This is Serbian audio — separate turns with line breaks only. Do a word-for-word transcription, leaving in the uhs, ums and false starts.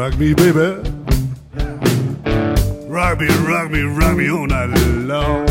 rock me, baby. Rock me, rock me, rock me all night long.